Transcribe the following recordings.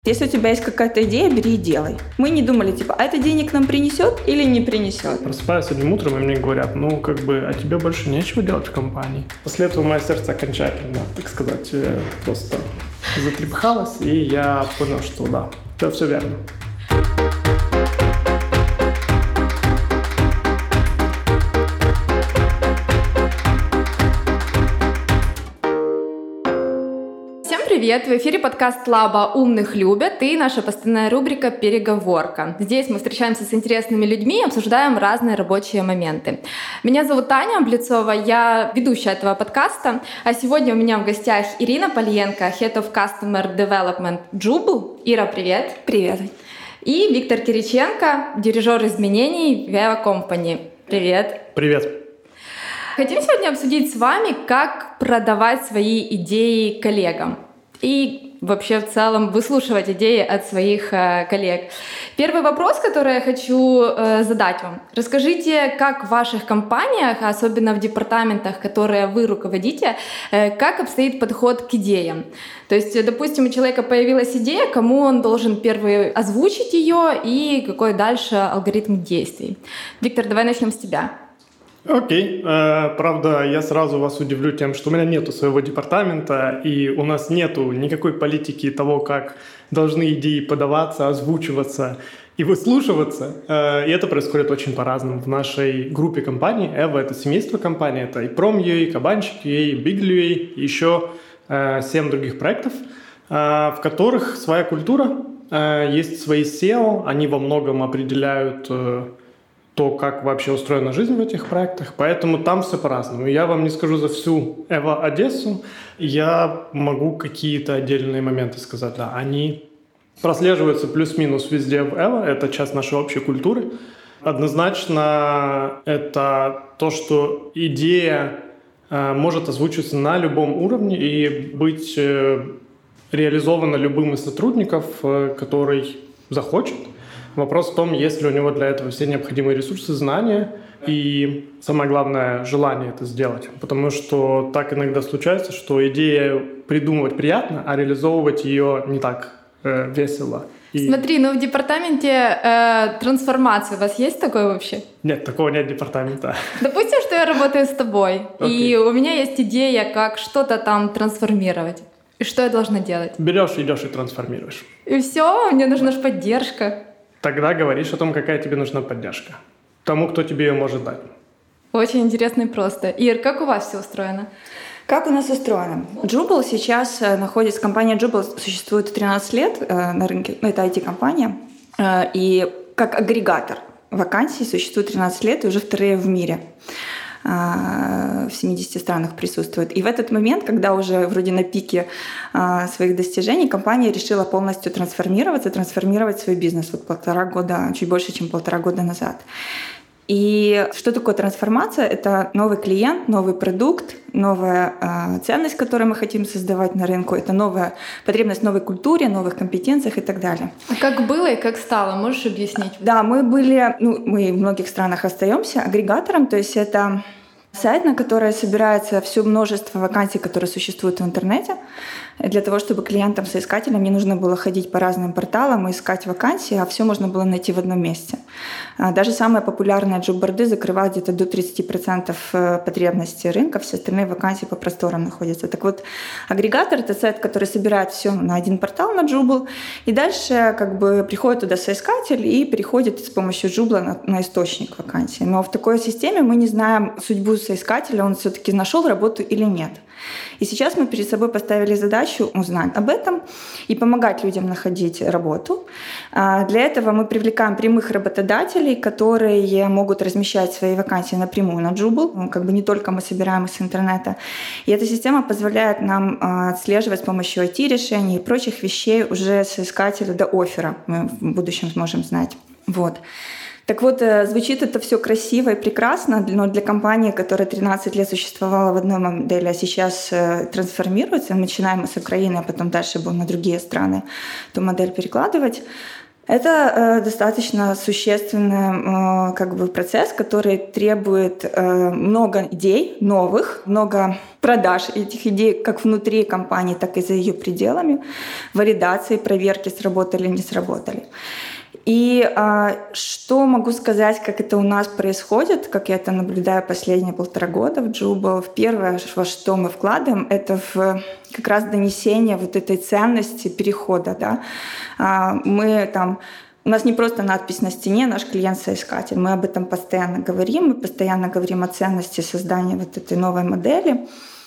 Если у тебя есть какая-то идея, бери и делай. Мы не думали, а это денег нам принесет или не принесет? Просыпаюсь одним утром, и мне говорят, а тебе больше нечего делать в компании. После этого мое сердце окончательно, так сказать, просто затрепыхалось, и я понял, что да, это все верно. Привет! В эфире подкаст Лаба «Умных любят» и наша постоянная рубрика «Переговорка». Здесь мы встречаемся с интересными людьми и обсуждаем разные рабочие моменты. Меня зовут Таня Облицова, я ведущая этого подкаста, а сегодня у меня в гостях Ирина Полиенко, Head of Customer Development Jubl. Ира, привет! Привет! И Виктор Кириченко, дирижер изменений Viva Company. Привет! Привет! Хотим сегодня обсудить с вами, как продавать свои идеи коллегам. И вообще в целом выслушивать идеи от своих коллег. Первый вопрос, который я хочу задать вам. Расскажите, как в ваших компаниях, особенно в департаментах, которые вы руководите, как обстоит подход к идеям? То есть, допустим, у человека появилась идея, кому он должен первый озвучить ее и какой дальше алгоритм действий. Виктор, давай начнем с тебя. Окей. Правда, я сразу вас удивлю тем, что у меня нету своего департамента, и у нас нету никакой политики того, как должны идеи подаваться, озвучиваться и выслушиваться. И это происходит очень по-разному. В нашей группе компаний, EVA — это семейство компаний, это и Prom.ua, Кабанчик.ua, Bigly.ua, и еще 7 других проектов, в которых своя культура, есть свои SEO, они во многом определяют то, как вообще устроена жизнь в этих проектах, поэтому там все по-разному. Я вам не скажу за всю EVA Одессу, я могу какие-то отдельные моменты сказать. Да, они прослеживаются плюс-минус везде в EVA, это часть нашей общей культуры. Однозначно это то, что идея может озвучиваться на любом уровне и быть реализована любым из сотрудников, который захочет. Вопрос в том, есть ли у него для этого все необходимые ресурсы, знания и, самое главное, желание это сделать. Потому что так иногда случается, что идею придумывать приятно, а реализовывать ее не так весело. Смотри, в департаменте трансформации у вас есть такое вообще? Нет, такого нет департамента. Допустим, что я работаю с тобой, и у меня есть идея, как что-то там трансформировать. И что я должна делать? Берешь, идешь и трансформируешь. И все, мне нужна же поддержка. Тогда говоришь о том, какая тебе нужна поддержка. Тому, кто тебе ее может дать. Очень интересно и просто. Ир, как у вас все устроено? Как у нас устроено? Jubl сейчас находится, компания Jubl существует 13 лет на рынке, это IT-компания, и как агрегатор вакансий существует 13 лет и уже вторые в мире. В 70 странах присутствует. И в этот момент, когда уже вроде на пике своих достижений, компания решила полностью трансформировать свой бизнес. Чуть больше, чем 1,5 года назад. И что такое трансформация? Это новый клиент, новый продукт, новая ценность, которую мы хотим создавать на рынку. Это новая потребность в новой культуре, новых компетенциях и так далее. А как было и как стало? Можешь объяснить? Да, мы в многих странах остаемся агрегатором, то есть это сайт, на который собирается все множество вакансий, которые существуют в интернете, для того, чтобы клиентам, соискателям не нужно было ходить по разным порталам и искать вакансии, а все можно было найти в одном месте. Даже самые популярные джоб-борды закрывают где-то до 30% потребностей рынка, все остальные вакансии по просторам находятся. Так вот, агрегатор — это сайт, который собирает все на один портал, на Jubl, и дальше приходит туда соискатель и переходит с помощью Jubl на источник вакансий. Но в такой системе мы не знаем судьбу соискателя, он все-таки нашел работу или нет. И сейчас мы перед собой поставили задачу узнать об этом и помогать людям находить работу. Для этого мы привлекаем прямых работодателей, которые могут размещать свои вакансии напрямую на Jubl. Не только мы собираем их с интернета. И эта система позволяет нам отслеживать с помощью IT-решений и прочих вещей уже соискателя до оффера. Мы в будущем сможем знать. Так вот, звучит это все красиво и прекрасно, но для компании, которая 13 лет существовала в одной модели, а сейчас трансформируется, начинаем мы с Украины, а потом дальше будем на другие страны эту модель перекладывать, Это достаточно существенный процесс, который требует много идей новых, много продаж этих идей как внутри компании, так и за ее пределами, валидации, проверки, сработали, не сработали. И что могу сказать, как это у нас происходит, как я это наблюдаю последние 1,5 года в Jubal. Первое, во что мы вкладываем, это в как раз донесение вот этой ценности перехода. Да? У нас не просто надпись на стене «Наш клиент-соискатель». Мы об этом постоянно говорим. Мы постоянно говорим о ценности создания вот этой новой модели.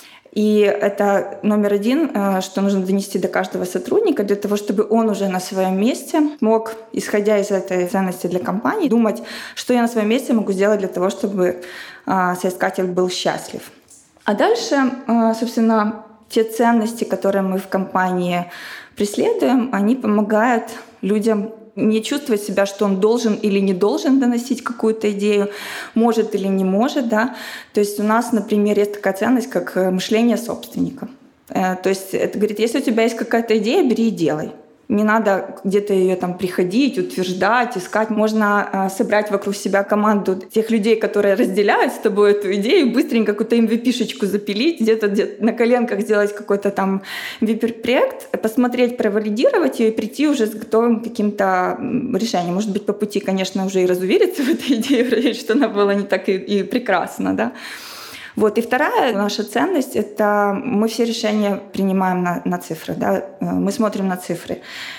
И это номер один, что нужно донести до каждого сотрудника, для того, чтобы он уже на своем месте мог, исходя из этой ценности для компании, думать, что я на своем месте могу сделать для того, чтобы соискатель был счастлив. А дальше, собственно, те ценности, которые мы в компании преследуем, они помогают людям не чувствовать себя, что он должен или не должен доносить какую-то идею, может или не может. Да? То есть у нас, например, есть такая ценность, как мышление собственника. То есть это говорит, если у тебя есть какая-то идея, бери и делай. Не надо где-то ее там приходить, утверждать, искать. Можно собрать вокруг себя команду тех людей, которые разделяют с тобой эту идею, быстренько какую-то MVP-шечку запилить, где-то на коленках сделать какой-то там MVP-проект, посмотреть, провалидировать ее и прийти уже с готовым каким-то решением. Может быть, по пути, конечно, уже и разувериться в этой идее, проверить, что она была не так и прекрасна, да. Вот. И вторая наша ценность — это мы все решения принимаем на цифры. Да? Мы смотрим на цифры.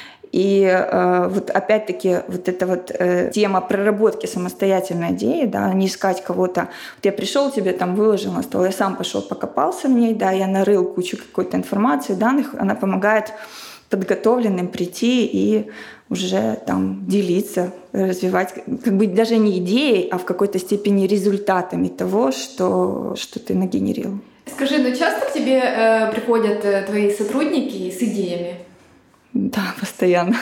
И вот опять-таки вот эта вот тема проработки самостоятельной идеи, да, не искать кого-то. Вот я пришел, тебе там выложил на стол, я сам пошел покопался в ней, да, я нарыл кучу какой-то информации, данных, она помогает подготовленным прийти и уже там делиться, развивать, как бы даже не идеей, а в какой-то степени результатами того, что ты нагенерил. Скажи, ну часто к тебе приходят твои сотрудники с идеями? Да, постоянно.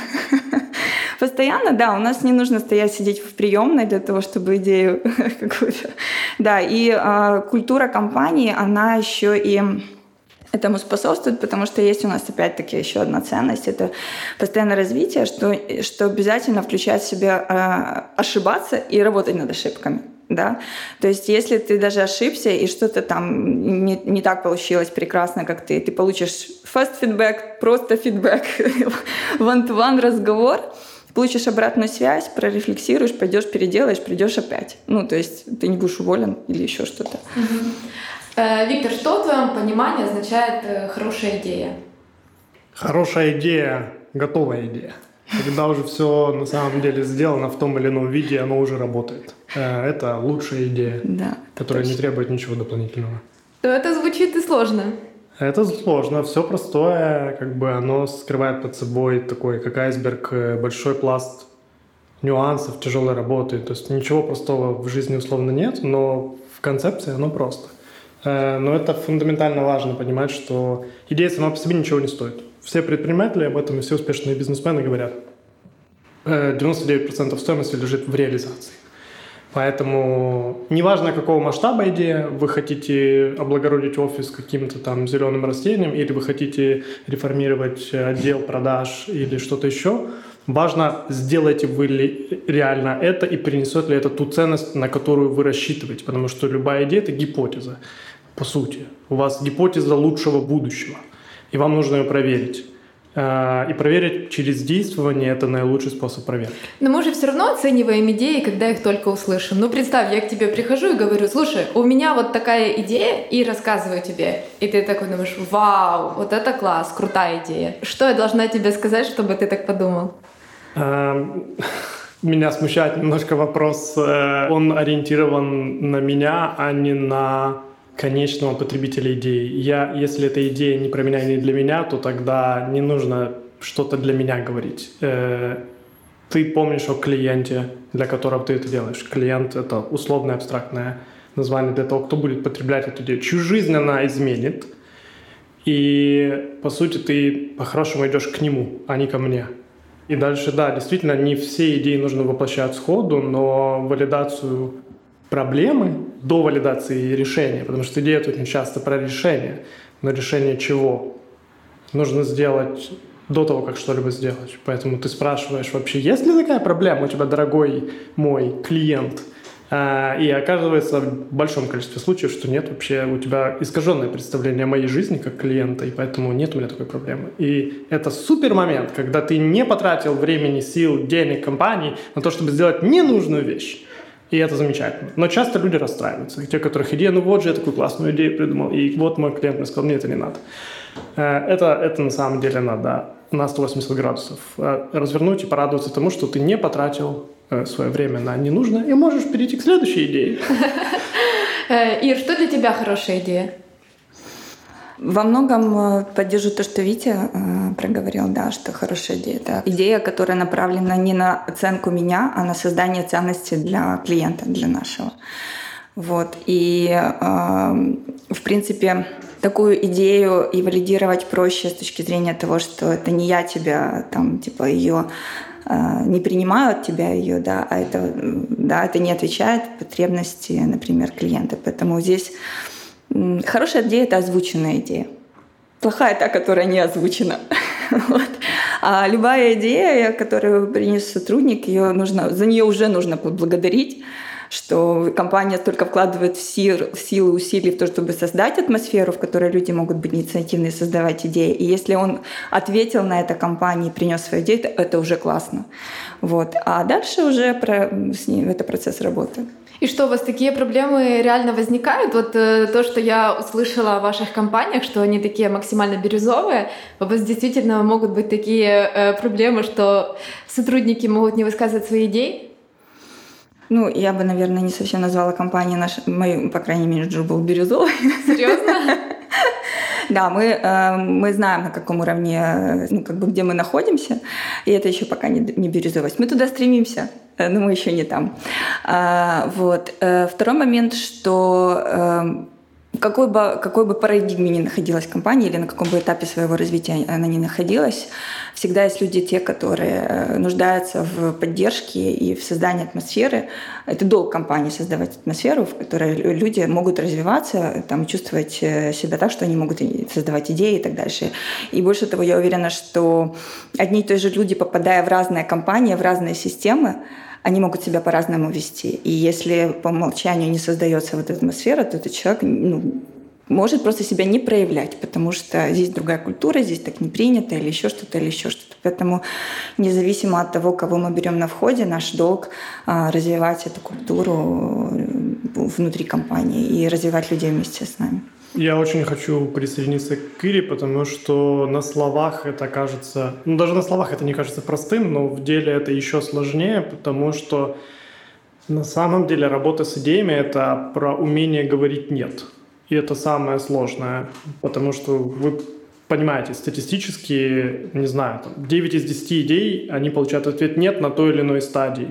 Постоянно, да. У нас не нужно сидеть в приемной для того, чтобы идею какую-то... Да, и культура компании, она еще и этому способствует, потому что есть у нас опять-таки еще одна ценность — это постоянное развитие, что обязательно включает в себя ошибаться и работать над ошибками. Да? То есть если ты даже ошибся и что-то там не так получилось прекрасно, как ты получишь fast feedback, просто фидбэк, one-to-one разговор, получишь обратную связь, прорефлексируешь, пойдешь, переделаешь, придешь опять. Ну, то есть ты не будешь уволен или еще что-то. Виктор, что в твоем понимании означает хорошая идея? Хорошая идея — готовая идея. Когда уже все на самом деле сделано в том или ином виде, оно уже работает. Это лучшая идея, да, которая не требует ничего дополнительного. Это звучит и сложно. Это сложно. Все простое, оно скрывает под собой такой, как айсберг, большой пласт нюансов, тяжелой работы. То есть ничего простого в жизни условно нет, но в концепции оно просто. Но это фундаментально важно понимать, что идея сама по себе ничего не стоит. Все предприниматели об этом и все успешные бизнесмены говорят. 99% стоимости лежит в реализации. Поэтому неважно, какого масштаба идея, вы хотите облагородить офис каким-то там зеленым растением, или вы хотите реформировать отдел продаж или что-то еще, важно, сделаете вы ли реально это и принесет ли это ту ценность, на которую вы рассчитываете. Потому что любая идея — это гипотеза, по сути. У вас гипотеза лучшего будущего, и вам нужно ее проверить. И проверить через действование — это наилучший способ проверки. Но мы же все равно оцениваем идеи, когда их только услышим. Ну, представь, я к тебе прихожу и говорю: слушай, у меня вот такая идея, и рассказываю тебе. И ты такой думаешь: вау, вот это класс, крутая идея. Что я должна тебе сказать, чтобы ты так подумал? Меня смущает немножко вопрос. Он ориентирован на меня, а не на конечного потребителя идеи. Если эта идея не про меня и не для меня, то тогда не нужно что-то для меня говорить. Ты помнишь о клиенте, для которого ты это делаешь. Клиент — это условное абстрактное название для того, кто будет потреблять эту идею, чью жизнь она изменит. И, по сути, ты по-хорошему идешь к нему, а не ко мне. И дальше, да, действительно, не все идеи нужно воплощать сходу, но валидацию проблемы до валидации решения, потому что идея очень часто про решение. Но решение чего? Нужно сделать до того, как что-либо сделать. Поэтому ты спрашиваешь вообще, есть ли такая проблема у тебя, дорогой мой клиент? И оказывается в большом количестве случаев, что нет, вообще у тебя искаженное представление о моей жизни как клиента, и поэтому нет у меня такой проблемы. И это супер момент, когда ты не потратил времени, сил, денег компании на то, чтобы сделать ненужную вещь. И это замечательно. Но часто люди расстраиваются. Те, у которых идея, ну вот же я такую классную идею придумал, и вот мой клиент мне сказал, мне это не надо. Это на самом деле надо на 180 градусов развернуть и порадоваться тому, что ты не потратил свое время на ненужное, и можешь перейти к следующей идее. Ир, что для тебя хорошая идея? Во многом поддержу то, что Витя проговорил, да, что хорошая идея. Это идея, которая направлена не на оценку меня, а на создание ценности для клиента, для нашего. Вот. И, в принципе, такую идею и валидировать проще с точки зрения того, что это не я тебя, там, типа, ее не принимаю от тебя ее, да, а это не отвечает потребности, например, клиента. Поэтому здесь хорошая идея — это озвученная идея. Плохая та, которая не озвучена. Вот. А любая идея, которую принес сотрудник, за нее уже нужно поблагодарить, что компания столько вкладывает силы, усилий в то, чтобы создать атмосферу, в которой люди могут быть инициативны и создавать идеи. И если он ответил на это компании, принес свою идею, это уже классно. Вот. А дальше уже с ним это процесс работы. И что, у вас такие проблемы реально возникают? Вот то, что я услышала о ваших компаниях, что они такие максимально бирюзовые, у вас действительно могут быть такие проблемы, что сотрудники могут не высказывать свои идеи? Ну, я бы, наверное, не совсем назвала компанию мою, по крайней мере, менеджер был бирюзовый. Серьезно? Да, мы знаем, на каком уровне, где мы находимся, и это еще пока не бирюзовость. Мы туда стремимся, но мы еще не там. Вот. Второй момент, что в какой бы парадигме ни находилась компания или на каком бы этапе своего развития она ни находилась, всегда есть люди, те, которые нуждаются в поддержке и в создании атмосферы. Это долг компании — создавать атмосферу, в которой люди могут развиваться, там, чувствовать себя так, что они могут создавать идеи и так дальше. И больше того, я уверена, что одни и те же люди, попадая в разные компании, в разные системы, они могут себя по-разному вести. И если по умолчанию не создается вот эта атмосфера, то этот человек может просто себя не проявлять, потому что здесь другая культура, здесь так не принято, или еще что-то, или еще что-то. Поэтому независимо от того, кого мы берем на входе, наш долг развивать эту культуру внутри компании и развивать людей вместе с нами. Я очень хочу присоединиться к Ире, потому что на словах это кажется... даже на словах это не кажется простым, но в деле это еще сложнее, потому что на самом деле работа с идеями — это про умение говорить «нет». И это самое сложное, потому что вы понимаете, статистически, не знаю, 9 из 10 идей, они получают ответ «нет» на той или иной стадии.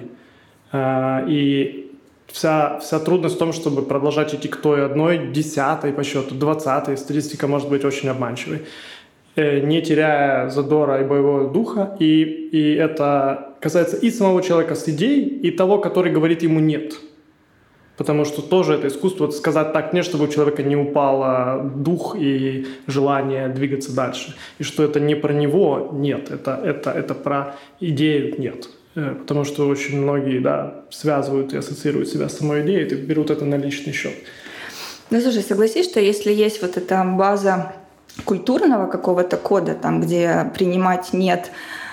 И вся трудность в том, чтобы продолжать идти к той одной, 10-й по счету, 20-й. Статистика может быть очень обманчивой, не теряя задора и боевого духа. И это касается и самого человека с идеей, и того, который говорит ему «нет». Потому что тоже это искусство сказать так «нет», чтобы у человека не упал дух и желание двигаться дальше. И что это не про него «нет», это про идею «нет». Потому что очень многие, связывают и ассоциируют себя с самой идеей и берут это на личный счет. Ну, слушай, согласись, что если есть вот эта база культурного какого-то кода, там, где принимать «нет»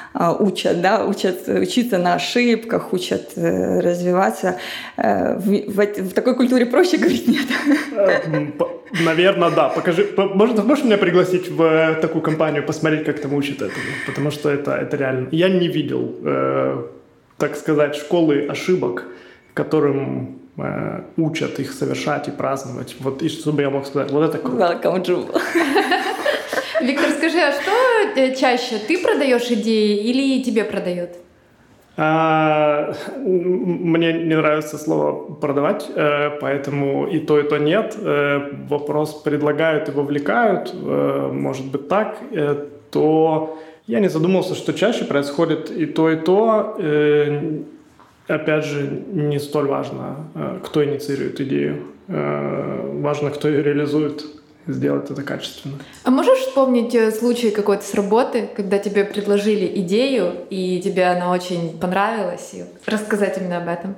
учат учиться на ошибках, учат развиваться, в такой культуре проще говорить «нет». Наверное, да. Покажи. Можешь меня пригласить в такую компанию, посмотреть, как там учат этому? Потому что это реально... Я не видел, так сказать, школы ошибок, которым учат их совершать и праздновать. Вот, и чтобы я мог сказать, вот это круто. Welcome, Jewel. Виктор, скажи, а что чаще, ты продаешь идеи или тебе продают? Мне не нравится слово «продавать», поэтому и то нет. Вопрос «предлагают» и «вовлекают», может быть так, то я не задумывался, что чаще происходит и то. Опять же, не столь важно, кто инициирует идею. Важно, кто ее реализует. сделать это качественно. А можешь вспомнить случай какой-то с работы, когда тебе предложили идею, и тебе она очень понравилась, и рассказать именно об этом?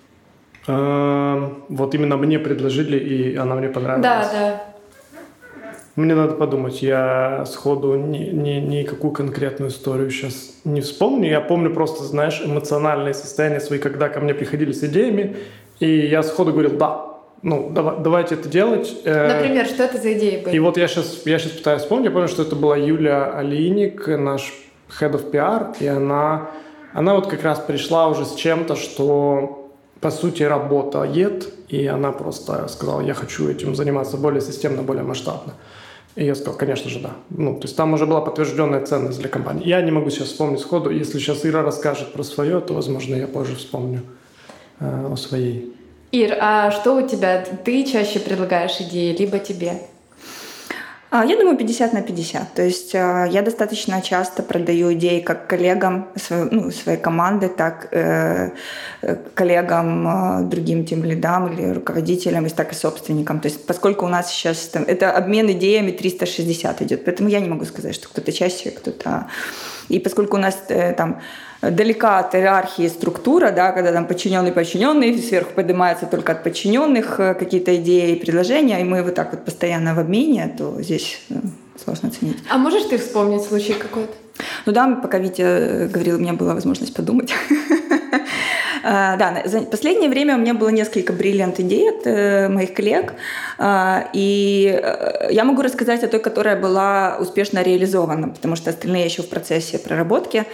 Вот именно мне предложили, и она мне понравилась. Да. Мне надо подумать, я сходу никакую конкретную историю сейчас не вспомню. Я помню просто, знаешь, эмоциональные состояния свои, когда ко мне приходили с идеями, и я сходу говорил, да, давайте это делать. Например, что это за идеи были? И вот я сейчас пытаюсь вспомнить. Я помню, что это была Юля Алиник, наш Head of PR, и она вот как раз пришла уже с чем-то, что по сути работает, и она просто сказала, я хочу этим заниматься более системно, более масштабно. И я сказал, конечно же, да. То есть там уже была подтвержденная ценность для компании. Я не могу сейчас вспомнить сходу. Если сейчас Ира расскажет про свое, то, возможно, я позже вспомню о своей. Ир, а что у тебя? Ты чаще предлагаешь идеи, либо тебе? Я думаю, 50 на 50. То есть я достаточно часто продаю идеи как коллегам своей команды, так коллегам, другим тимлидам или руководителям, так и собственникам. То есть поскольку у нас сейчас это обмен идеями 360 идет, поэтому я не могу сказать, что кто-то чаще, кто-то... И поскольку у нас там далека от иерархии структура, да, когда там подчиненный сверху поднимается только от подчиненных какие-то идеи и предложения, и мы вот так вот постоянно в обмене, то здесь сложно оценить. А можешь ты вспомнить случай какой-то? Да, пока Витя говорил, у меня была возможность подумать. Да, за последнее время у меня было несколько бриллиант идей от моих коллег, и я могу рассказать о той, которая была успешно реализована, потому что остальные еще в процессе проработки.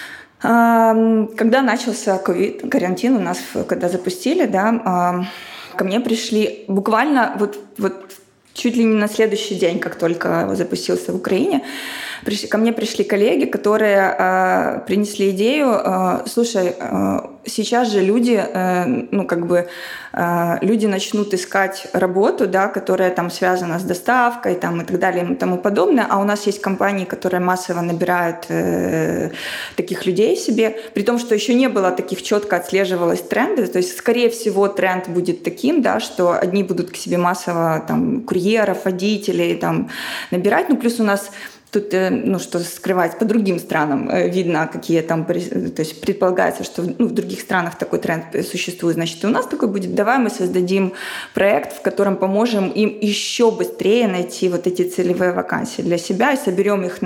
Когда начался карантин у нас, когда запустили, да, ко мне пришли буквально вот чуть ли не на следующий день, как только запустился в Украине, ко мне пришли коллеги, которые принесли идею, слушай, сейчас же люди, люди начнут искать работу, да, которая там связана с доставкой там, и так далее и тому подобное, а у нас есть компании, которые массово набирают таких людей себе, при том, что еще не было таких четко отслеживалось тренды, то есть, скорее всего, тренд будет таким, да, что одни будут к себе массово там, курьеров, водителей там, набирать, плюс у нас тут, что скрывать, по другим странам видно, какие там, то есть предполагается, что в других странах такой тренд существует, значит, и у нас такой будет, давай мы создадим проект, в котором поможем им еще быстрее найти вот эти целевые вакансии для себя и соберем их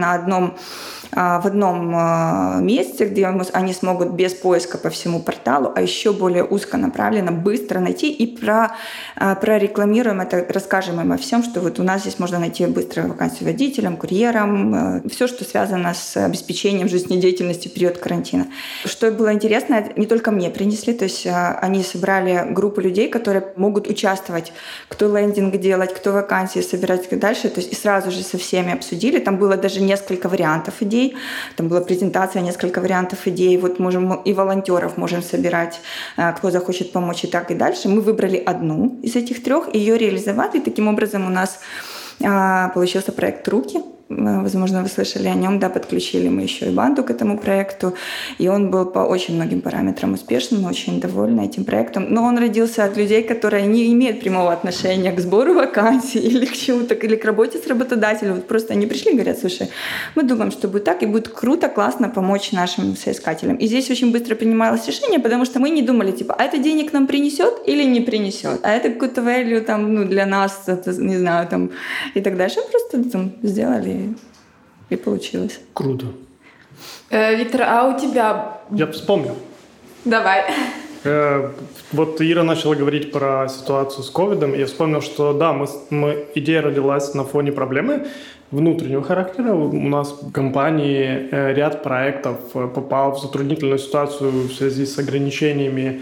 в одном месте, где они смогут без поиска по всему порталу, а еще более узконаправленно, быстро найти и прорекламируем это, расскажем им о всем, что вот у нас здесь можно найти быструю вакансию водителям, курьерам, все, что связано с обеспечением жизнедеятельности в период карантина. Что было интересно, не только мне принесли, то есть они собрали группу людей, которые могут участвовать, кто лендинг делать, кто вакансии собирать и дальше, то есть и сразу же со всеми обсудили. Там было даже несколько вариантов идей, там была презентация, несколько вариантов идей, вот можем и волонтеров можем собирать, кто захочет помочь и так и дальше. Мы выбрали одну из этих трех, ее реализовали, и таким образом у нас получился проект «Руки». Возможно, вы слышали о нем, да, подключили мы еще и банду к этому проекту, и он был по очень многим параметрам успешным, мы очень довольны этим проектом, но он родился от людей, которые не имеют прямого отношения к сбору вакансий или к чему-то, или к работе с работодателем, вот просто они пришли и говорят, слушай, мы думаем, что будет так, и будет круто, классно помочь нашим соискателям. И здесь очень быстро принималось решение, потому что мы не думали, типа, а это денег нам принесет или не принесет, а это какой-то value там, для нас, это, не знаю, там, и так дальше. Просто там сделали и получилось. Круто. Виктор, а у тебя... Я вспомнил. Давай. Вот Ира начала говорить про ситуацию с ковидом, и я вспомнил, что да, идея родилась на фоне проблемы внутреннего характера. У нас в компании ряд проектов попал в затруднительную ситуацию в связи с ограничениями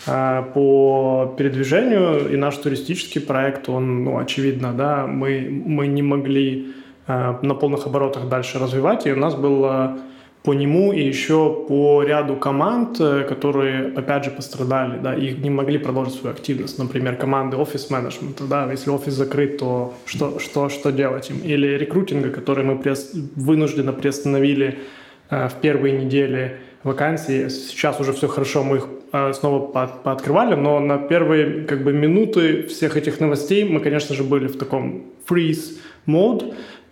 по передвижению, и наш туристический проект, он, очевидно, да, мы не могли на полных оборотах дальше развивать, и у нас было по нему и еще по ряду команд, которые, опять же, пострадали, да, и не могли продолжить свою активность. Например, команды офис-менеджмента, да, если офис закрыт, то что делать им? Или рекрутинга, который мы вынужденно приостановили в первые недели вакансий. Сейчас уже все хорошо, мы их снова пооткрывали, но на первые минуты всех этих новостей мы, конечно же, были в таком freeze mode,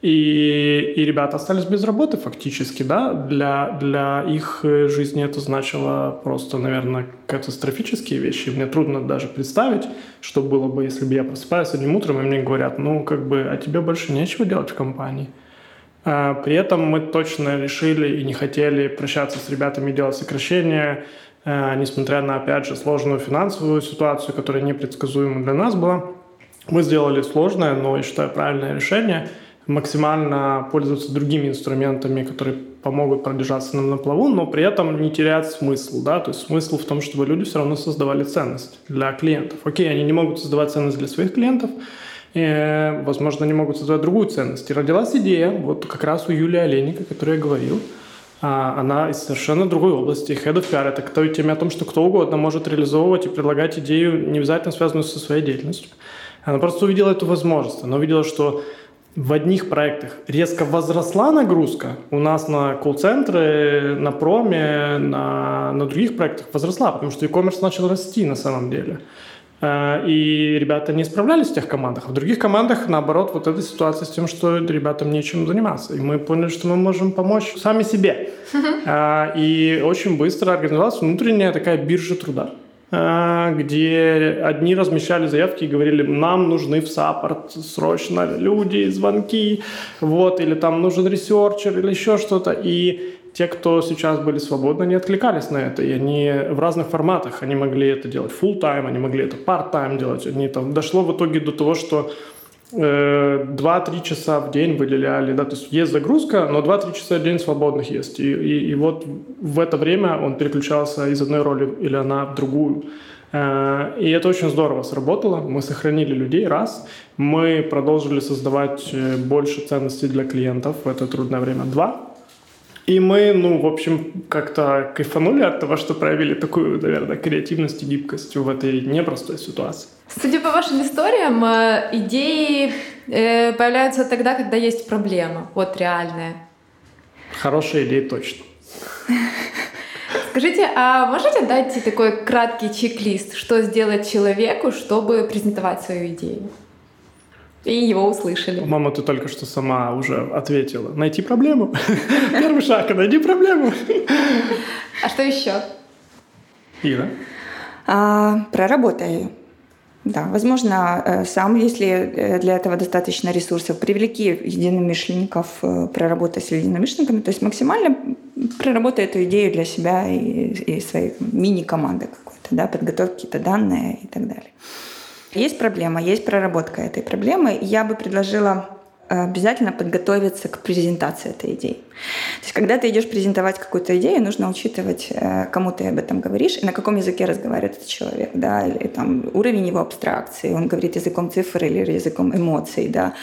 и ребята остались без работы фактически, да, для их жизни это значило просто, наверное, катастрофические вещи. Мне трудно даже представить, что было бы, если бы я просыпаюсь одним утром, и мне говорят, а тебе больше нечего делать в компании. При этом мы точно решили и не хотели прощаться с ребятами и делать сокращения, несмотря на, опять же, сложную финансовую ситуацию, которая непредсказуема для нас была. Мы сделали сложное, но, я считаю, правильное решение – максимально пользоваться другими инструментами, которые помогут продержаться нам на плаву, но при этом не терять смысл, да, то есть смысл в том, чтобы люди все равно создавали ценность для клиентов. Окей, они не могут создавать ценность для своих клиентов, и, возможно, они могут создавать другую ценность. И родилась идея, вот как раз у Юлии Олейник, о которой я говорил, она из совершенно другой области, Head of PR, это к той теме о том, что кто угодно может реализовывать и предлагать идею, не обязательно связанную со своей деятельностью. Она просто увидела эту возможность, она увидела, что в одних проектах резко возросла нагрузка. У нас на колл-центры, на проме, на других проектах возросла, потому что e-commerce начал расти на самом деле. И ребята не справлялись в тех командах. А в других командах, наоборот, вот эта ситуация с тем, что ребятам нечем заниматься. И мы поняли, что мы можем помочь сами себе. И очень быстро организовалась внутренняя такая биржа труда, где одни размещали заявки и говорили, нам нужны в саппорт срочно люди, звонки, вот, или там нужен ресерчер, или еще что-то. И те, кто сейчас были свободны, не откликались на это. И они в разных форматах. Они могли это делать full-time, они могли это part-time делать. Дошло в итоге до того, что 2-3 часа в день выделяли, да, то есть есть загрузка, но 2-3 часа в день свободных есть. И вот в это время он переключался из одной роли или она в другую. И это очень здорово сработало. Мы сохранили людей, раз. Мы продолжили создавать больше ценностей для клиентов в это трудное время, два. И мы, в общем, как-то кайфанули от того, что проявили такую, наверное, креативность и гибкость в этой непростой ситуации. Судя по вашим историям, идеи появляются тогда, когда есть проблема, вот реальная. Хорошая идея точно. Скажите, а можете дать такой краткий чек-лист, что сделать человеку, чтобы презентовать свою идею? И его услышали. Мама, ты только что сама уже ответила. Найти проблему. Первый шаг — найти проблему. А что еще? Ира? Проработай ее. Да, возможно, сам, если для этого достаточно ресурсов, привлеки единомышленников, проработай с единомышленниками, то есть максимально проработай эту идею для себя и своей мини-команды какой-то, да, подготовь какие-то данные и так далее. Есть проблема, есть проработка этой проблемы. Я бы предложила обязательно подготовиться к презентации этой идеи. То есть, когда ты идешь презентовать какую-то идею, нужно учитывать, кому ты об этом говоришь и на каком языке разговаривает этот человек, да, или там уровень его абстракции, он говорит языком цифр или языком эмоций, да.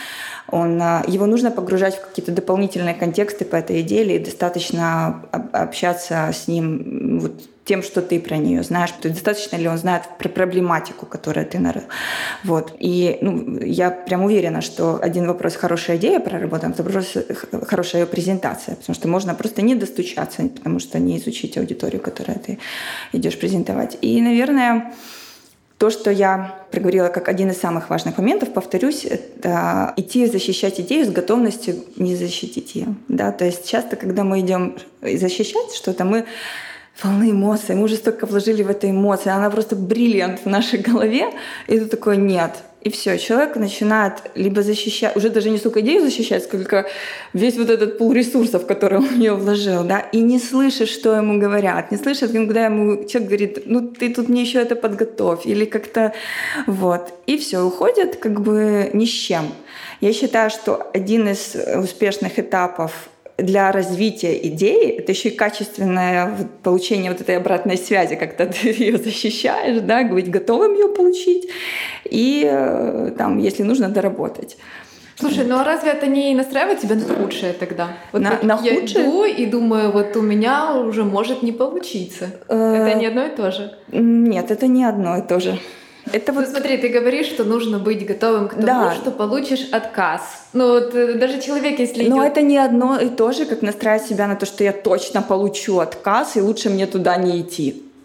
Его нужно погружать в какие-то дополнительные контексты по этой идее, или достаточно общаться с ним вот тем, что ты про нее знаешь, то есть достаточно ли он знает про проблематику, которую ты нарыл. Вот. И я прям уверена, что один вопрос — хорошая идея проработана, второй вопрос — хорошая ее презентация, потому что можно просто не достучаться, потому что не изучить аудиторию, которую ты идешь презентовать. И, наверное, то, что я проговорила как один из самых важных моментов, повторюсь, это идти защищать идею с готовностью не защитить ее. Да? То есть часто, когда мы идем защищать что-то, мы полны эмоций, мы уже столько вложили в это эмоции, она просто бриллиант в нашей голове, и ты такой нет. И все, человек начинает либо защищать, уже даже не столько идею защищать, сколько весь вот этот пул ресурсов, который он в нее вложил, да, и не слышит, что ему говорят, не слышит, когда ему человек говорит, ты тут мне еще это подготовь, или как-то вот. И все, уходит как бы ни с чем. Я считаю, что один из успешных этапов для развития идеи это еще и качественное получение вот этой обратной связи, когда ты ее защищаешь, да, быть готовым ее получить и там, если нужно, доработать. Слушай, а разве это не настраивает тебя на худшее тогда? Вот на я худшее? иду и думаю, вот у меня уже может не получиться. Это не одно и то же? Нет, это не одно и то же. Это вот... Смотри, ты говоришь, что нужно быть готовым к тому, что получишь отказ. Даже человек, если Но это не одно и то же, как настраивать себя на то, что я точно получу отказ, и лучше мне туда не идти.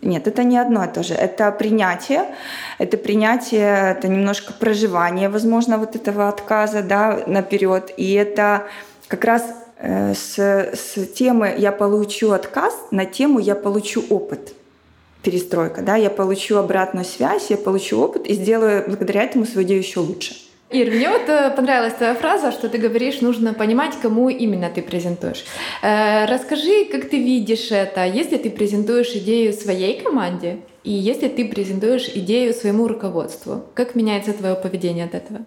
Нет, это не одно и то же. Это принятие, это немножко проживание, возможно, вот этого отказа, да, наперед. И это как раз с темы «я получу отказ» на тему «я получу опыт». Перестройка, да, я получу обратную связь, я получу опыт и сделаю благодаря этому свою идею еще лучше. Ир, мне вот понравилась твоя фраза, что ты говоришь, нужно понимать, кому именно ты презентуешь. Расскажи, как ты видишь это, если ты презентуешь идею своей команде и если ты презентуешь идею своему руководству. Как меняется твое поведение от этого?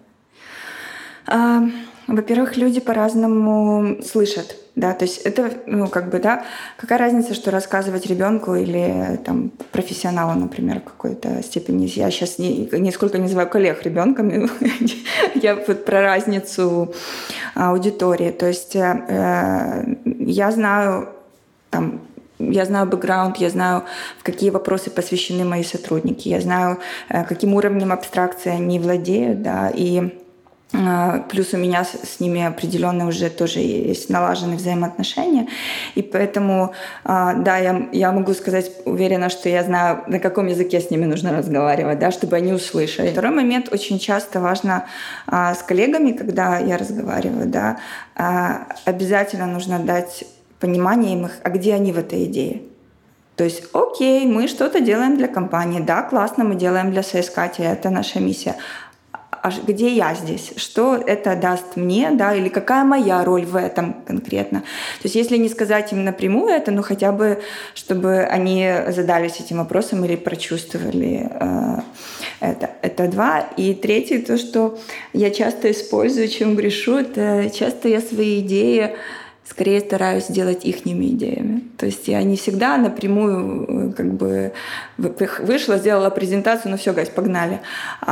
Во-первых, люди по-разному слышат, да, то есть это, да, какая разница, что рассказывать ребенку или там профессионалу, например, в какой-то степени. Я сейчас нисколько не называю коллег ребенками, я вот про разницу аудитории. То есть я знаю бэкграунд, я знаю, в какие вопросы посвящены мои сотрудники, я знаю, каким уровнем абстракции они владеют, да, и плюс у меня с ними определенно уже тоже есть налаженные взаимоотношения. И поэтому, да, я могу сказать уверенно, что я знаю, на каком языке с ними нужно разговаривать, да, чтобы они услышали. Второй момент, очень часто важно с коллегами, когда я разговариваю, да, обязательно нужно дать понимание им, а где они в этой идее. То есть, окей, мы что-то делаем для компании, да, классно, мы делаем для соискателя, это наша миссия. А где я здесь? Что это даст мне, да, или какая моя роль в этом конкретно? То есть если не сказать им напрямую это, хотя бы, чтобы они задались этим вопросом или прочувствовали это. Это два. И третье, то, что я часто использую, чем грешу, это часто я свои идеи скорее стараюсь сделать ихними идеями. То есть я не всегда напрямую вышла, сделала презентацию, все, guys, погнали.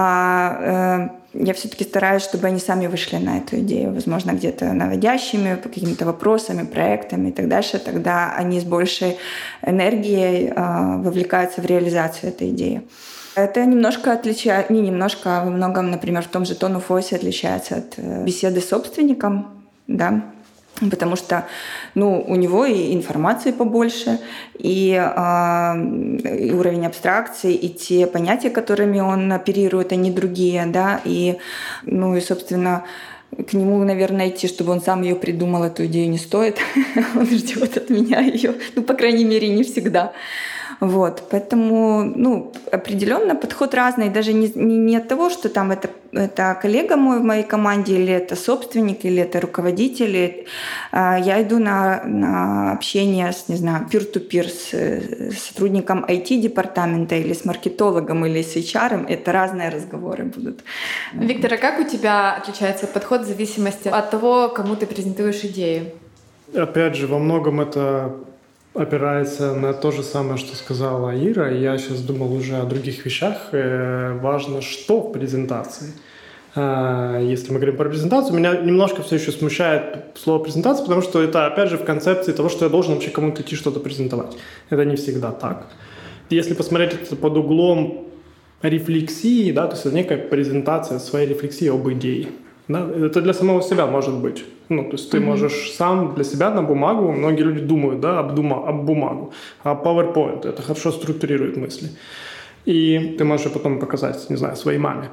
Я все-таки стараюсь, чтобы они сами вышли на эту идею, возможно, где-то наводящими, по какими-то вопросами, проектами и так дальше. Тогда они с большей энергией вовлекаются в реализацию этой идеи. Это немножко отличается, не немножко, а во многом, например, в том же Tone of Voice отличается от беседы с собственником, да, потому что у него и информации побольше, и уровень абстракции, и те понятия, которыми он оперирует, они другие, да, и собственно, к нему, наверное, идти, чтобы он сам ее придумал, эту идею не стоит. Он ждет от меня ее, по крайней мере, не всегда. Вот, поэтому, определенно подход разный, даже не от того, что там это коллега мой в моей команде, или это собственник, или это руководитель. Я иду на общение с, peer-to-peer с сотрудником IT-департамента или с маркетологом, или с HR. Это разные разговоры будут. Виктор, а как у тебя отличается подход в зависимости от того, кому ты презентуешь идею? Опять же, во многом это опирается на то же самое, что сказала Ира. Я сейчас думал уже о других вещах. Важно, что в презентации. Если мы говорим про презентацию, меня немножко все еще смущает слово презентация, потому что это, опять же, в концепции того, что я должен вообще кому-то идти что-то презентовать. Это не всегда так. Если посмотреть это под углом рефлексии, да, то есть это некая презентация своей рефлексии об идее. Да, это для самого себя может быть. То есть ты можешь сам для себя на бумагу, многие люди думают, да, об бумагу, а PowerPoint это хорошо структурирует мысли. И ты можешь потом показать, своей маме.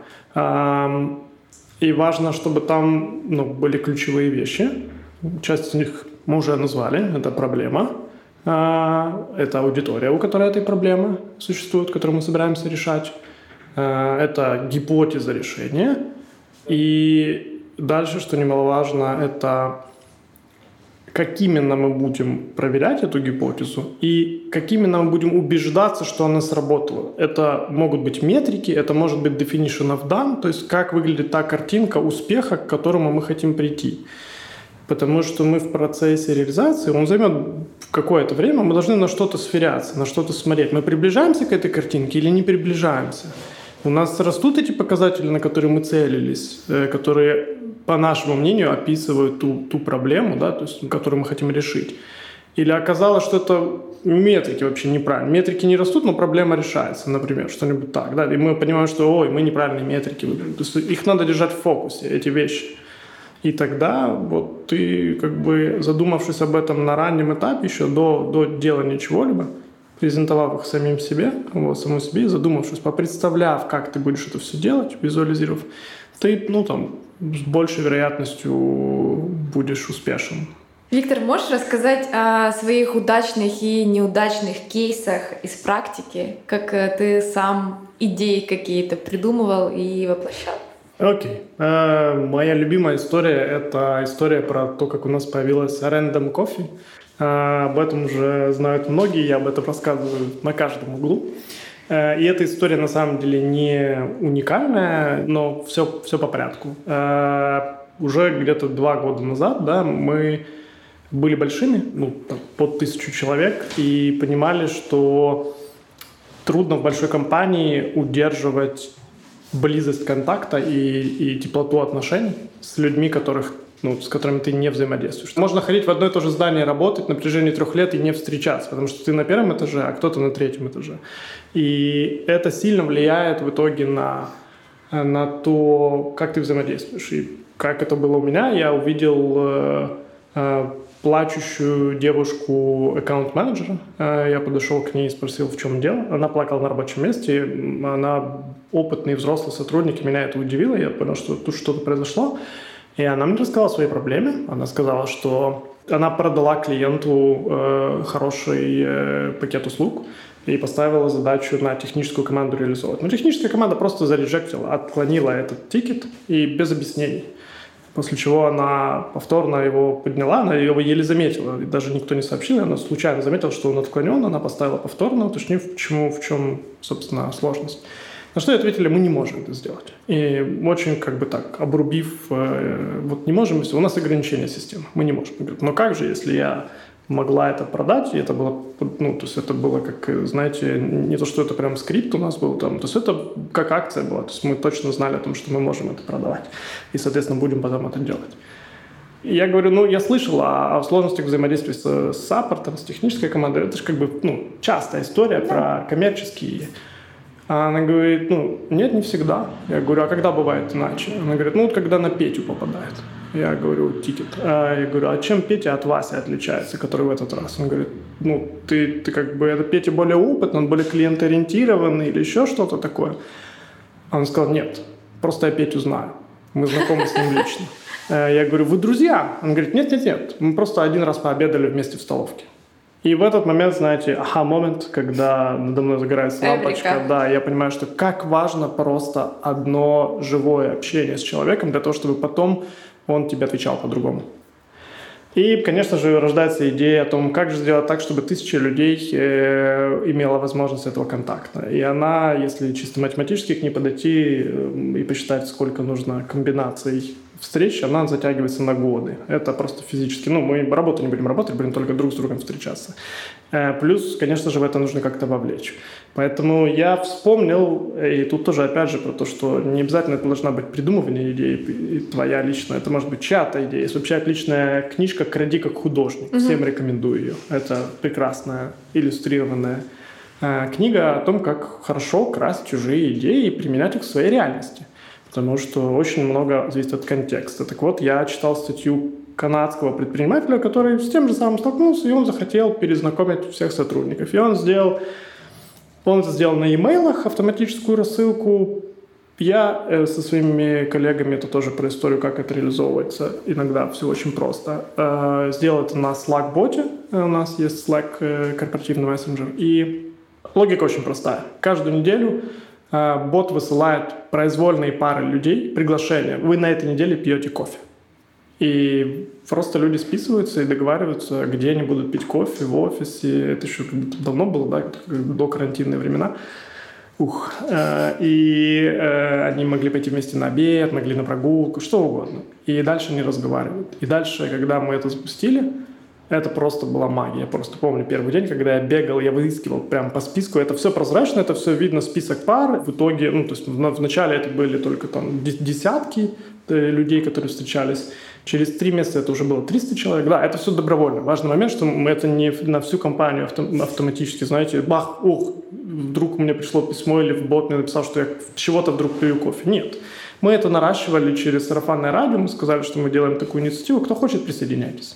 И важно, чтобы там были ключевые вещи. Часть из них мы уже назвали. Это проблема. Это аудитория, у которой этой проблемы существует, которую мы собираемся решать. Это гипотеза решения. И дальше, что немаловажно, это как именно мы будем проверять эту гипотезу и как именно мы будем убеждаться, что она сработала. Это могут быть метрики, это может быть definition of done, то есть как выглядит та картинка успеха, к которому мы хотим прийти. Потому что мы в процессе реализации, он займет какое-то время, мы должны на что-то сверяться, на что-то смотреть. Мы приближаемся к этой картинке или не приближаемся? У нас растут эти показатели, на которые мы целились, которые, по нашему мнению, описывают ту проблему, да, то есть, которую мы хотим решить. Или оказалось, что это метрики вообще неправильно. Метрики не растут, но проблема решается, например, что-нибудь так. Да? И мы понимаем, что мы неправильные метрики выбрали. То есть их надо держать в фокусе, эти вещи. И тогда вот ты, задумавшись об этом на раннем этапе, еще до делания чего-либо, презентовав их самим себе, самому себе, задумавшись, попредставляв, как ты будешь это все делать, визуализировав, ты, с большей вероятностью будешь успешен. Виктор, можешь рассказать о своих удачных и неудачных кейсах из практики, как ты сам идеи какие-то придумывал и воплощал? Окей. Моя любимая история — это история про то, как у нас появилась Random Coffee. Об этом уже знают многие, я об этом рассказываю на каждом углу. И эта история на самом деле не уникальная, но все по порядку. Уже где-то 2 года назад, мы были большими, под 1000 человек, и понимали, что трудно в большой компании удерживать близость контакта и теплоту отношений с людьми, с которыми ты не взаимодействуешь. Можно ходить в одно и то же здание, работать на протяжении 3 лет и не встречаться, потому что ты на 1 этаже, а кто-то на 3 этаже. И это сильно влияет в итоге на то, как ты взаимодействуешь. И как это было у меня, я увидел плачущую девушку аккаунт-менеджера. Я подошел к ней и спросил, в чем дело. Она плакала на рабочем месте. Она опытный взрослый сотрудник, и меня это удивило. Я понял, что тут что-то произошло. И она мне рассказала о своей проблеме. Она сказала, что она продала клиенту хороший пакет услуг и поставила задачу на техническую команду реализовать. Но техническая команда просто зарежектила, отклонила этот тикет и без объяснений. После чего она повторно его подняла, она его еле заметила, и даже никто не сообщил, она случайно заметила, что он отклонен, она поставила повторно, уточнив, в чем, собственно, сложность. На что ответили, мы не можем это сделать. И очень обрубив, не можем, если у нас ограничения системы, мы не можем. Говорят, но как же, если я могла это продать, и это было, это было как, знаете, не то, что это прям скрипт у нас был там, то есть это как акция была, то есть мы точно знали о том, что мы можем это продавать, и, соответственно, будем потом это делать. И я говорю, я слышал о сложностях взаимодействия с саппортом, с технической командой, это же частая история про коммерческие. А она говорит, нет, не всегда. Я говорю, а когда бывает иначе? Она говорит, когда на Петю попадает. Я говорю, тикет. Я говорю, а чем Петя от Васи отличается, который в этот раз? Он говорит, ты это Петя более опытный, он более клиентоориентированный или еще что-то такое. Он сказал, нет, просто я Петю знаю. Мы знакомы с ним лично. Я говорю, вы друзья? Он говорит, нет, мы просто 1 раз пообедали вместе в столовке. И в этот момент, знаете, момент, когда надо мной загорается лампочка, я понимаю, что как важно просто одно живое общение с человеком для того, чтобы потом он тебе отвечал по-другому. И, конечно же, рождается идея о том, как же сделать так, чтобы 1000 людей имела возможность этого контакта. И она, если чисто математически к ней подойти и посчитать, сколько нужно комбинаций встреч, она затягивается на годы. Это просто физически. Мы работу не будем работать, будем только друг с другом встречаться. Плюс, конечно же, в это нужно как-то вовлечь. Поэтому я вспомнил, и тут тоже опять же про то, что не обязательно это должна быть придумывание идеи, и твоя личная, это может быть чья-то идея. Есть вообще отличная книжка «Кради как художник». Всем рекомендую ее. Это прекрасная иллюстрированная книга о том, как хорошо красть чужие идеи и применять их в своей реальности. Потому что очень много зависит от контекста. Так вот, я читал статью канадского предпринимателя, который с тем же самым столкнулся, и он захотел перезнакомить всех сотрудников. И он это сделал на e-mail'ах, автоматическую рассылку. Я со своими коллегами, это тоже про историю, как это реализовывается, иногда все очень просто. Сделал это на Slack-боте. У нас есть Slack, корпоративный мессенджер. И логика очень простая. Каждую неделю бот высылает произвольные пары людей, приглашение. Вы на этой неделе пьете кофе. И просто люди списываются и договариваются, где они будут пить кофе, в офисе. Это еще давно было, до карантинные времена. И они могли пойти вместе на обед, могли на прогулку, что угодно. И дальше они разговаривают. И дальше, когда мы это запустили, это просто была магия. Я просто помню первый день, когда я бегал, я выискивал прям по списку. Это все прозрачно, это все видно, список пар. В итоге, вначале это были только десятки людей, которые встречались. Через 3 месяца это уже было 300 человек. Да, это все добровольно. Важный момент, что это не на всю компанию автоматически, знаете, вдруг мне пришло письмо или в бот мне написал, что я чего-то вдруг пью кофе. Нет. Мы это наращивали через сарафанное радио, мы сказали, что мы делаем такую инициативу, кто хочет, присоединяйтесь.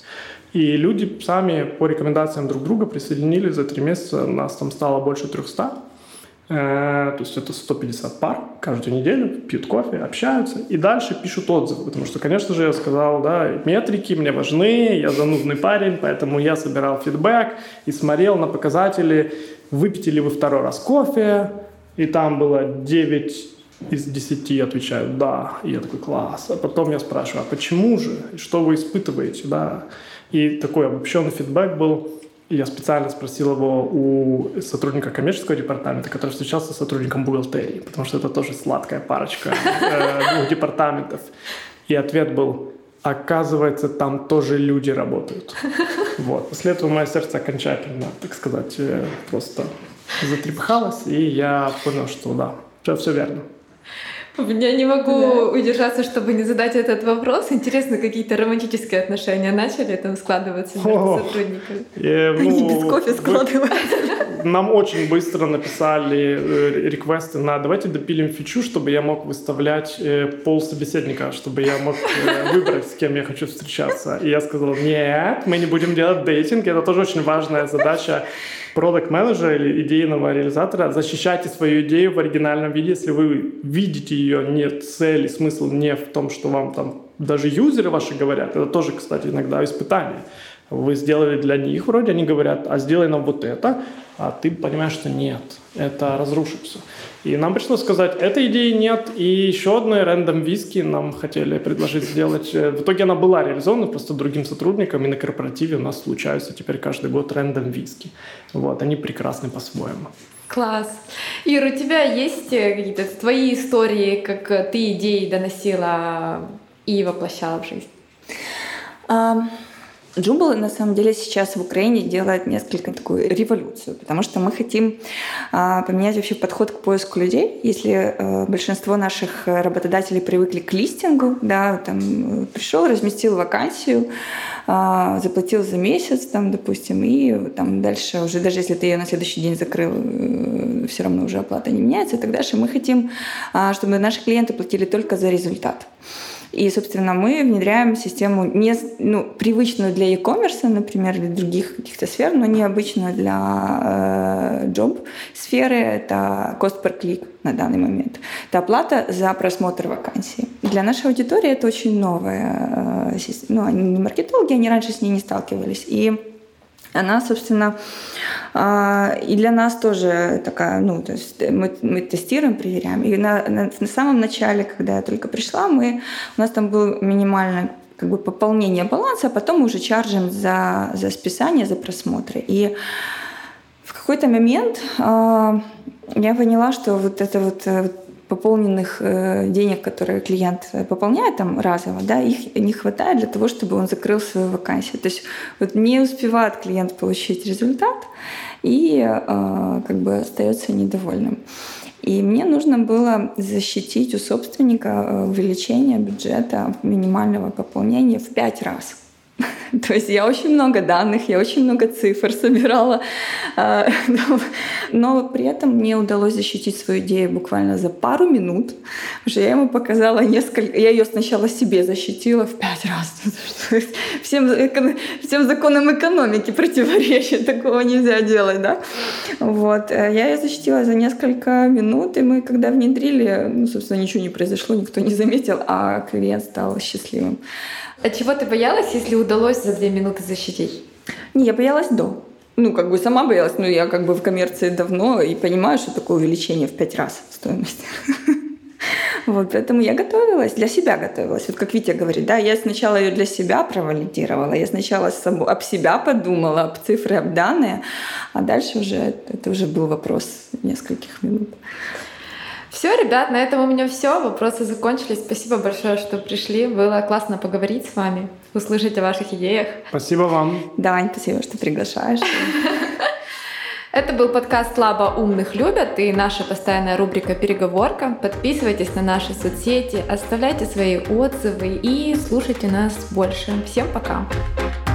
И люди сами по рекомендациям друг друга присоединились за 3 месяца. Нас там стало больше 300. То есть это 150 пар каждую неделю, пьют кофе, общаются и дальше пишут отзывы. Потому что, конечно же, я сказал, да, метрики мне важны, я занудный парень, поэтому я собирал фидбэк и смотрел на показатели, выпьете ли вы 2 раз кофе, и там было 9 из 10 отвечают «да». И я такой «класс». А потом я спрашиваю «а почему же? Что вы испытываете?» Да. И такой обобщенный фидбэк был. И я специально спросил его у сотрудника коммерческого департамента, который встречался с сотрудником бухгалтерии, потому что это тоже сладкая парочка 2 департаментов. И ответ был «оказывается, там тоже люди работают». Вот. После этого мое сердце окончательно, так сказать, просто затрепыхалось, и я понял, что да, все верно. Я не могу удержаться, чтобы не задать этот вопрос. Интересно, какие-то романтические отношения начали там складываться между сотрудниками? Они без кофе складываются. Нам очень быстро написали реквесты на «давайте допилим фичу, чтобы я мог выставлять пол собеседника, чтобы я мог выбрать, с кем я хочу встречаться». И я сказал «нет, мы не будем делать дейтинг». Это тоже очень важная задача продакт-менеджера или идейного реализатора. Защищайте свою идею в оригинальном виде, если вы видите ее, нет цели, смысл не в том, что вам там даже юзеры ваши говорят. Это тоже, кстати, иногда испытание. Вы сделали для них, вроде они говорят, а сделай нам вот это, а ты понимаешь, что нет, это разрушится. И нам пришлось сказать, этой идеи нет, и еще одной рандом виски нам хотели предложить сделать. В итоге она была реализована просто другим сотрудникам, и на корпоративе у нас случаются теперь каждый год рандом виски. Вот, они прекрасны по-своему. Класс. Ир, у тебя есть какие-то твои истории, как ты идеи доносила и воплощала в жизнь? Joomble, на самом деле, сейчас в Украине делает несколько такую революцию, потому что мы хотим поменять вообще подход к поиску людей. Если большинство наших работодателей привыкли к листингу, да, там пришел, разместил вакансию, заплатил за месяц, там, допустим, и там дальше уже, даже если ты ее на следующий день закрыл, все равно уже оплата не меняется, и так дальше. Мы хотим, чтобы наши клиенты платили только за результат. И, собственно, мы внедряем систему привычную для e-commerce, например, или других каких-то сфер, но необычную для job-сферы. Это cost per click на данный момент. Это оплата за просмотр вакансии. Для нашей аудитории это очень новая система. Они не маркетологи, они раньше с ней не сталкивались. И она, собственно, и для нас тоже такая, то есть мы тестируем, проверяем. И на самом начале, когда я только пришла, у нас там было минимальное пополнение баланса, а потом мы уже чаржим за списание, за просмотры. И в какой-то момент я поняла, что вот это пополненных денег, которые клиент пополняет там разово, да, их не хватает для того, чтобы он закрыл свою вакансию. То есть вот не успевает клиент получить результат и остается недовольным. И мне нужно было защитить у собственника увеличение бюджета минимального пополнения в 5 раз. То есть я очень много данных, я очень много цифр собирала, но при этом мне удалось защитить свою идею буквально за пару минут. Уже я ему показала я ее сначала себе защитила в 5 раз. Всем законам экономики противоречит, такого нельзя делать, да? Вот. Я ее защитила за несколько минут, и мы, когда внедрили, собственно, ничего не произошло, никто не заметил, а клиент стал счастливым. А чего ты боялась, если удалось за 2 минуты защитить? Не, я боялась до. Сама боялась, но я в коммерции давно и понимаю, что такое увеличение в 5 раз стоимости. Вот, поэтому я готовилась, для себя готовилась. Вот как Витя говорит, да, я сначала ее для себя провалидировала, я сначала об себя подумала, об цифры, об данные, а дальше это уже был вопрос нескольких минут. Все, ребят, на этом у меня все. Вопросы закончились. Спасибо большое, что пришли. Было классно поговорить с вами, услышать о ваших идеях. Спасибо вам. Дань, спасибо, что приглашаешь. Это был подкаст Лаба «Умных любят» и наша постоянная рубрика «Переговорка». Подписывайтесь на наши соцсети, оставляйте свои отзывы и слушайте нас больше. Всем пока!